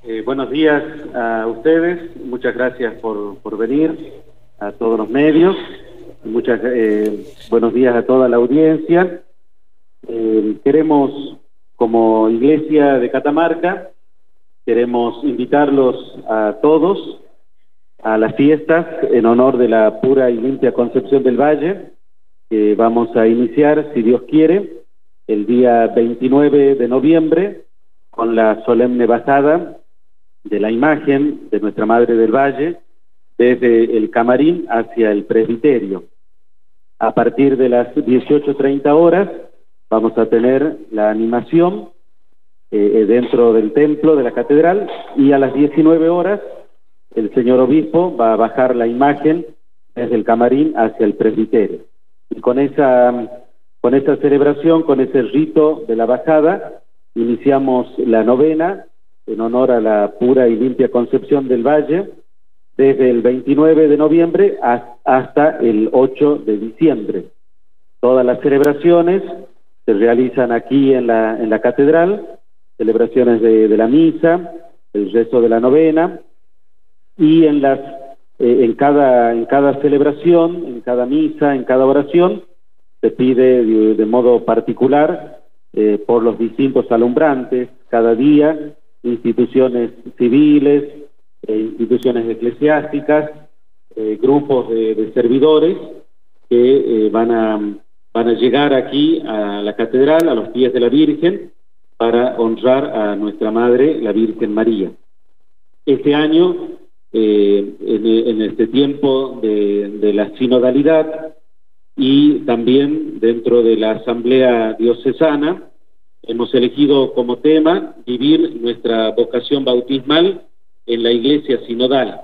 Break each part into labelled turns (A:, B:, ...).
A: Buenos días a ustedes, muchas gracias por venir, a todos los medios, buenos días a toda la audiencia. Queremos, como Iglesia de Catamarca, queremos invitarlos a todos a las fiestas en honor de la pura y limpia Concepción del Valle, que vamos a iniciar, si Dios quiere, el día 29 de noviembre, con la solemne bajada de la imagen de Nuestra Madre del Valle desde el camarín hacia el presbiterio. A partir de las 18:30 horas vamos a tener la animación dentro del templo de la catedral, y a las 19 horas el señor obispo va a bajar la imagen desde el camarín hacia el presbiterio. Y con esa celebración, con ese rito de la bajada, iniciamos la novena en honor a la pura y limpia Concepción del Valle, desde el 29 de noviembre hasta el 8 de diciembre. Todas las celebraciones se realizan aquí en la catedral, celebraciones de la misa, el rezo de la novena, y en cada celebración, en cada misa, en cada oración, se pide de modo particular por los distintos alumbrantes, cada día, instituciones civiles, instituciones eclesiásticas, grupos de servidores que van a llegar aquí a la catedral, a los pies de la Virgen, para honrar a nuestra Madre, la Virgen María. Este año, en este tiempo de la sinodalidad y también dentro de la Asamblea Diocesana, hemos elegido como tema vivir nuestra vocación bautismal en la Iglesia sinodal.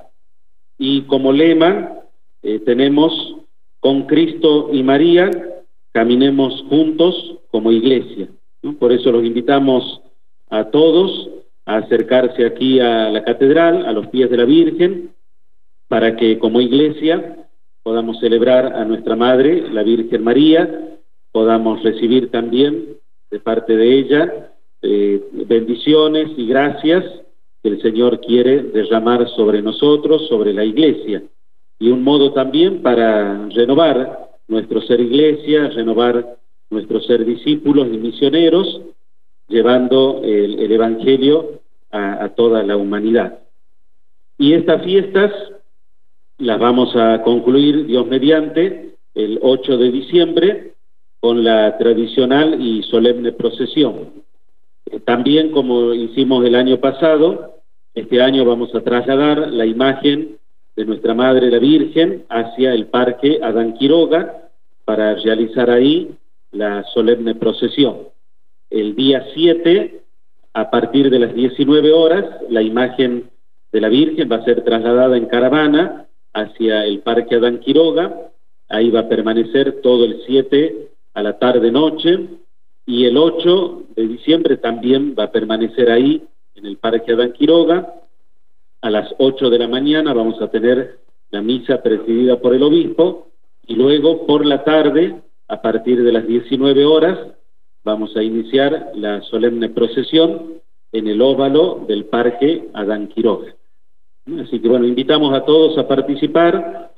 A: Y como lema tenemos: con Cristo y María, caminemos juntos como Iglesia, ¿no? Por eso los invitamos a todos a acercarse aquí a la catedral, a los pies de la Virgen, para que como Iglesia podamos celebrar a nuestra Madre, la Virgen María, podamos recibir también de parte de ella bendiciones y gracias que el Señor quiere derramar sobre nosotros, sobre la Iglesia, y un modo también para renovar nuestro ser Iglesia, renovar nuestro ser discípulos y misioneros, llevando el Evangelio a toda la humanidad. Y estas fiestas las vamos a concluir, Dios mediante, el 8 de diciembre, con la tradicional y solemne procesión. También, como hicimos el año pasado, este año vamos a trasladar la imagen de nuestra Madre la Virgen hacia el Parque Adán Quiroga para realizar ahí la solemne procesión. El día 7, a partir de las 19 horas, la imagen de la Virgen va a ser trasladada en caravana hacia el Parque Adán Quiroga. Ahí va a permanecer todo el 7 a la tarde-noche, y el 8 de diciembre también va a permanecer ahí en el Parque Adán Quiroga. A las 8 de la mañana vamos a tener la misa presidida por el obispo, y luego por la tarde, a partir de las 19 horas, vamos a iniciar la solemne procesión en el óvalo del Parque Adán Quiroga. Así que bueno, invitamos a todos a participar.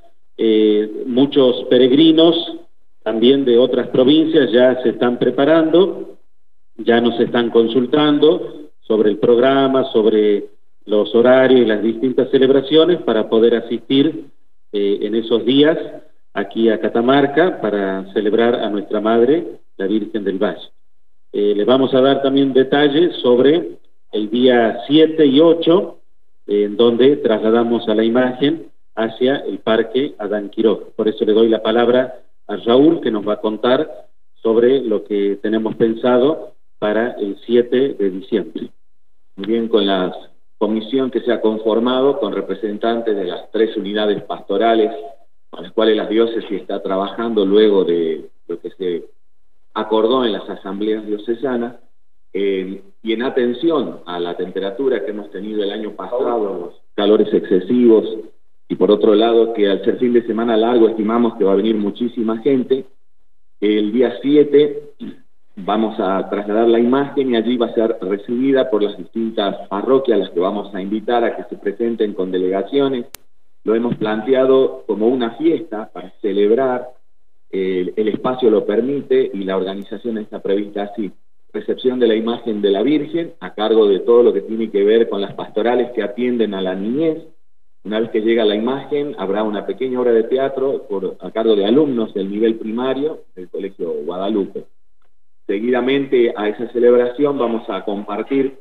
A: Muchos peregrinos también de otras provincias ya se están preparando, ya nos están consultando sobre el programa, sobre los horarios y las distintas celebraciones para poder asistir en esos días aquí a Catamarca para celebrar a nuestra Madre, la Virgen del Valle. Les vamos a dar también detalles sobre el día 7 y 8, en donde trasladamos a la imagen hacia el Parque Adán Quiroga. Por eso le doy la palabra a Raúl, que nos va a contar sobre lo que tenemos pensado para el 7 de diciembre.
B: Muy bien, con la comisión que se ha conformado con representantes de las 3 unidades pastorales con las cuales la diócesis está trabajando luego de lo que se acordó en las asambleas diocesanas, y en atención a la temperatura que hemos tenido el año pasado, los calores excesivos, y por otro lado que al ser fin de semana largo estimamos que va a venir muchísima gente, el día 7 vamos a trasladar la imagen y allí va a ser recibida por las distintas parroquias a las que vamos a invitar a que se presenten con delegaciones. Lo hemos planteado como una fiesta para celebrar, el espacio lo permite y la organización está prevista así. Recepción de la imagen de la Virgen a cargo de todo lo que tiene que ver con las pastorales que atienden a la niñez. Una vez que llega la imagen, habrá una pequeña obra de teatro a cargo de alumnos del nivel primario del Colegio Guadalupe. Seguidamente a esa celebración vamos a compartir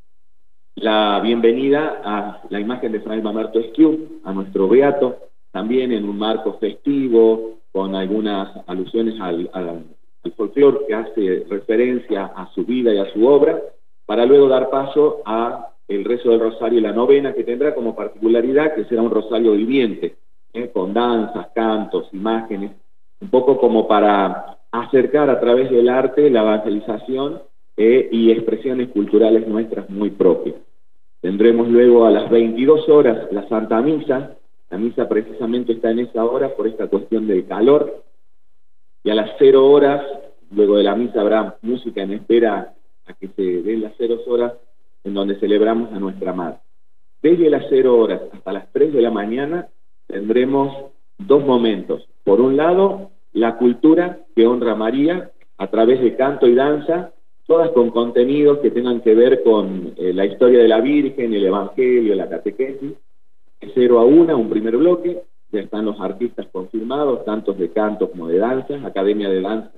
B: la bienvenida a la imagen de Fray Mamerto Esquiú, a nuestro beato, también en un marco festivo, con algunas alusiones al folclore que hace referencia a su vida y a su obra, para luego dar paso a el rezo del rosario y la novena, que tendrá como particularidad que será un rosario viviente, con danzas, cantos, imágenes, un poco como para acercar a través del arte la evangelización y expresiones culturales nuestras muy propias. Tendremos luego a las 22 horas la Santa Misa. La misa precisamente está en esa hora por esta cuestión del calor, y a las 0 horas, luego de la misa habrá música en espera a que se den las 0 horas, en donde celebramos a nuestra Madre. Desde las 0 horas hasta las 3 de la mañana tendremos dos momentos. Por un lado, la cultura que honra a María a través de canto y danza, todas con contenidos que tengan que ver con la historia de la Virgen, el Evangelio, la catequesis. De 0 a 1, un primer bloque, ya están los artistas confirmados, tanto de canto como de danza, Academia de Danza,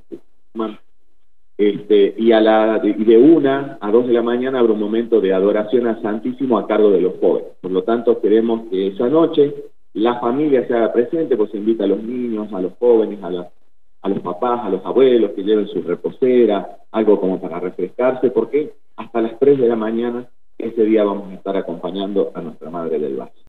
B: y de 1 a 2 de la mañana habrá un momento de adoración al Santísimo a cargo de los jóvenes. Por lo tanto, queremos que esa noche la familia se haga presente, pues se invita a los niños, a los jóvenes, a los papás, a los abuelos, que lleven su reposera, algo como para refrescarse, porque hasta las 3 de la mañana ese día vamos a estar acompañando a nuestra Madre del Valle.